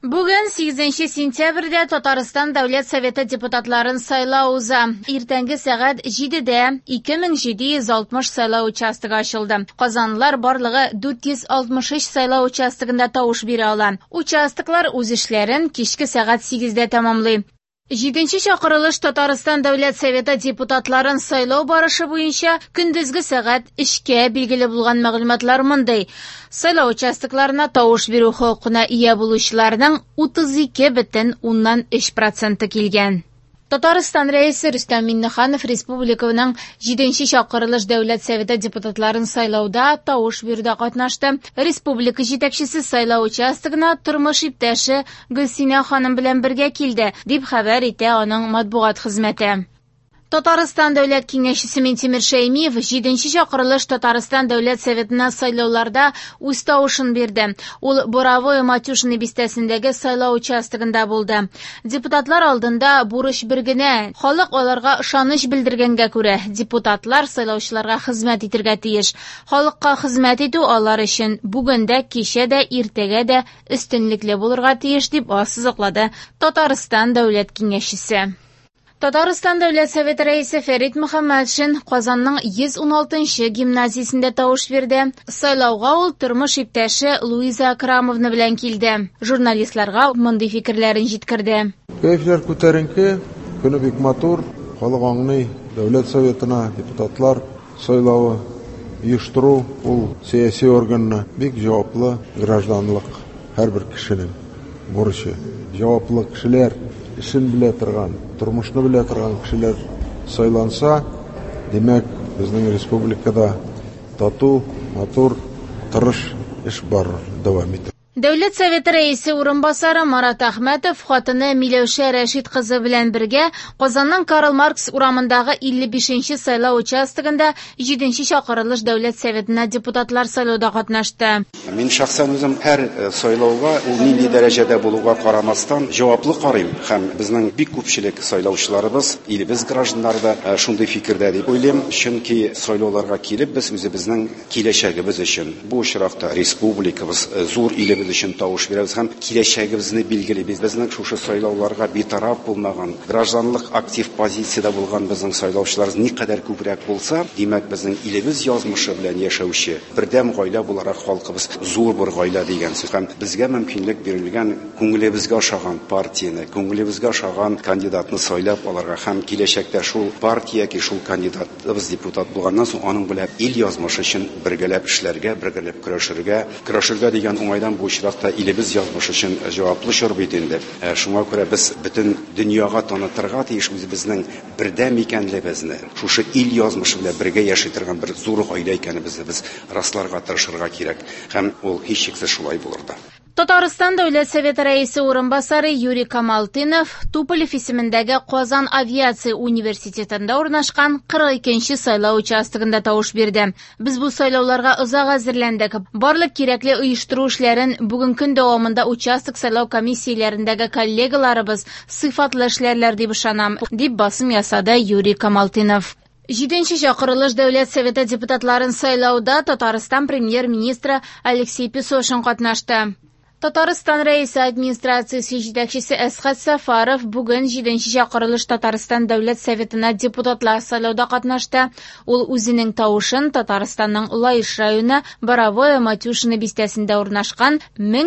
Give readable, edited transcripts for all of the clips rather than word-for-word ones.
Бүген 8 сентябрьдә Татарстан Дәүләт Советы депутатларын сайлау уза. Иртәнге сәгать 7-дә 2760 сайлау участогы ачылды. Казанлылар барлыгы 463 сайлау участогында тавыш бирә ала. Участоклар үз эшләрен кичке сәгать 8-дә тәмамлый. 7-нче чакырылыш Татарстан Дәүләт Советы депутатларын сайлау барышы буенча көндезге сәгать 3-кә билгеле булган мәгълүматлар мондай. Сайлау участокларына тавыш бирү хокукына ия булучыларның 32,3% килгән. Татарстан рәисе Рөстәм Миңнеханов республиканың 7-нче чакырылыш Дәүләт Советы депутатларын сайлауда тавыш бирүдә катнашты. Республика җитәкчесе сайлау участогына тормыш иптәше Гөлсинә ханым белән бергә килде, дип хәбәр итә аның матбугат хезмәте. Татарстан Дәүләт Киңәшчесе Минтимер Шәймиев 7-нче чакырылыш Татарстан Дәүләт Советына сайлауларда үз тавышын бирде. Ул Боровое Матюшино бистәсендәге сайлау участогында булды. Депутатлар алдында бурыч бер генә. Халык аларга ышаныч белдергәнгә күрә, депутатлар сайлаучыларга хезмәт итәргә тиеш. Халыкка хезмәт итү алар өчен бүген дә, кичә дә, иртәгә дә өстенлекле булырга тиеш, дип ассызыклады Татарстан Дәүләт Киңәшчесе. Татарстан Дәүләт Советы рәисе Фәрит Мөхәммәтшин Казанның 116-нчы гимназиясендә тавыш бирде. Сайлауга ул тормыш иптәше Луиза Акрамовна белән килде. Журналистларга мондый фикерләрен җиткерде. Кәйфләр күтәренке, көне бик матур, халык аңлый, Дәүләт Советына депутатлар сайлавы оештыру ул сәяси органына бик җаваплы гражданлык һәрбер кешенең бурычы. Җаваплы кешеләр эшен белә торган, тормышны белә торган кешеләр сайланса, демәк, безнең республикада тату, матур, тырыш эш бар дәвам итә. Дәүләт Советы рәисе урынбасары Марат Әхмәтов хатыны Миләүшә Рәшит кызы белән бергә Казанның Карл Маркс урамындагы 55-нче сайлау участогында 7-нче чакырылыш Дәүләт Советына депутатлар сайлауда катнашты. Мин шәхсән үзем һәр сайлауга ул нинди дәрәҗәдә булуга карамастан җаваплы карыйм һәм безнең бик күпчелек сайлаучыларыбыз, илебез гражданнары да шундый фикердә дип уйлыйм, чөнки сайлауларга килеп без үзебезнең киләчәгебез өчен бу очракта республикабыз зур илебез өчен тавыш бирәбез һәм киләчәгебезне билгелибез. Безнең шушы сайлауларга битараф булмаган, гражданлык актив позициядә булган безнең сайлаучылар никадәр күбрәк булса, димәк безнең илебез язмышы белән яшәүче бердәм гаилә буларак халкыбыз зур бер гаилә дигән сүз. Һәм безгә мөмкинлек бирелгән күңелебезгә ошаган партияне, күңелебезгә ошаган кандидатны сайлап алырга һәм киләчәктә шул партия яки шул кандидатыбыз депутат булганнан соң аның белән ил язмышы өчен бергәләп эшләргә, бергәләп көрәшергә дигән уңайдан бу очракта илебез язмышы өчен җаваплы чор бит инде. Шуңа күрә без бөтен дөньяга танытырга тиеш үзебезнең бердәм икәнлегебезне, шушы ил язмышы белән бергә яши торган бер зур гаилә икәнебезне без расларга тырышырга кирәк. Һәм ул һичшиксез шулай булыр да. Татарстан Дәүләт Советы рәисе урынбасары Юрий Камалтынов Туполев исемендәге Казан авиация университетында урнашкан 42-нче сайлау участогында тавыш бирде. Без бу сайлауларга озак әзерләндек. Барлык кирәкле оештыру эшләрен бүген көн дәвамында участок сайлау комиссияләрендәге коллегаларыбыз сыйфатлы эшләрләр дип ышанам, дип басым ясады Юрий Камалтынов. 7-нче чакырылыш Дәүләт Советы депутатларын сайлауда Татарстан премьер-министры Алексей Песошин катнашты. Татарстан рәисе администрациясе җитәкчесе Әсхәт Сафаров бүген 7-нче чакырылыш Татарстан Дәүләт Советына депутатлар сайлауда катнашты. Ул үзенең тавышын Татарстанның Лаиш районы Боровое Матюшино бистәсендә урнашкан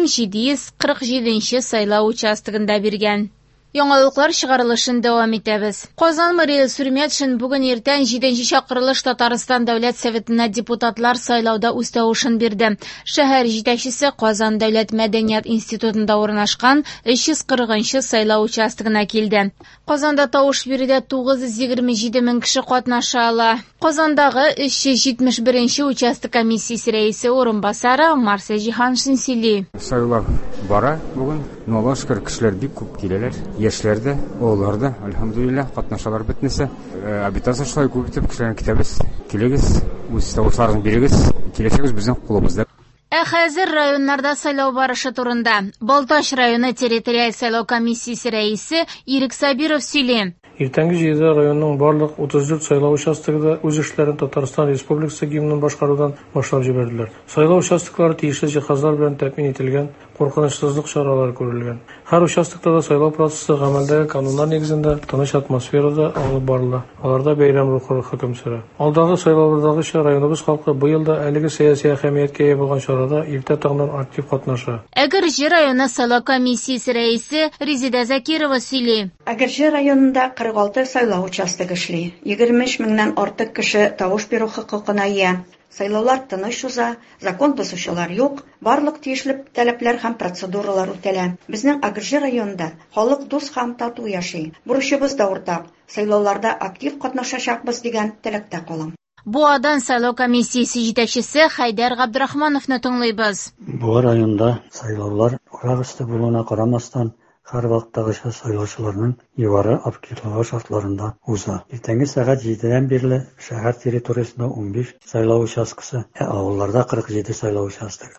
1747-нче сайлау участогында биргән. Яңалыклар чыгарылышын дәвам итәбез. Казан мэрия Сүрмәтшин бүген иртән 7-нче чакырылыш Татарстан Дәүләт Советына депутатлар сайлауда үз тавышын бирде. Шәһәр җитәкчесе Казан Дәүләт Мәдәният институтында урнашкан 340-нчы сайлау участогына килде. Казанда тавыш бирүдә 927 мең кеше катнаша ала. Казандагы 371-нче участок комиссиясе рәисе урынбасары Марсель Җиһаншин сөйли. Сайлау бара бүген, но шөкер кешеләр бик күп киләләр. Яшьләрдә, оларда, альхамдулилlah, катнашалар бетмәсә, абитация шулай күп итеп кешеләрне китәбез. Килегез, үз тавышларыгызны бирегез, киләчәгебез безнең кулыбызда. Хәзер районнарда сайлау барышы турында Балташ районы территориаль сайлау комиссиясе рәисе Ирек Сабиров сөйли. Иртәнге җиде районның барлык 34 сайлау участогында үз эшләрен Татарстан Республикасы гимнын башкарудан башлап җибәрделәр. Сайлау участоклары тиешле җиһазлар белән тәэмин ителгән, куркынычсызлык чаралары күрелгән. Һәр участокта да сайлау процессы гамәлдәге кануннар нигезендә тыныч атмосферада алып барыла. Аларда бәйрәм рухы хөкем сүрә. Алдагы сайлаулардагыча районыбыз халкы быел да әлеге сәяси әһәмияткә ия булган чарада иртә таңнан актив катнаша. Әгерҗе районы сайлау комиссиясе рәисе Резида Закирова сөйли. Әгерҗе районында 46 сайлау участогы эшли. 23 меңнән артык кеше тавыш бирү хокукына ия. Сайлаулар тыныч уза, закон бозучылар юк, барлык тиешле таләпләр һәм процедуралар үтәлә. Безнең Әгерҗе районында халык дус һәм тату яши. Бурычыбыз да уртак. Сайлауларда актив катнашачакбыз дигән теләктә калам. Буадан сайлау комиссиясе җитәкчесе Хайдар Габдрахмановны тыңлыйбыз. Буа районда сайлаулар урагысты булуына карамастан, һәр вакыттагыча сайлаучыларның югары активлыгы шартларында уза. Иртәнге сәгать 7дән бирле шәһәр территориясендә 15 сайлау участкасы, авылларда 47 сайлау участогы.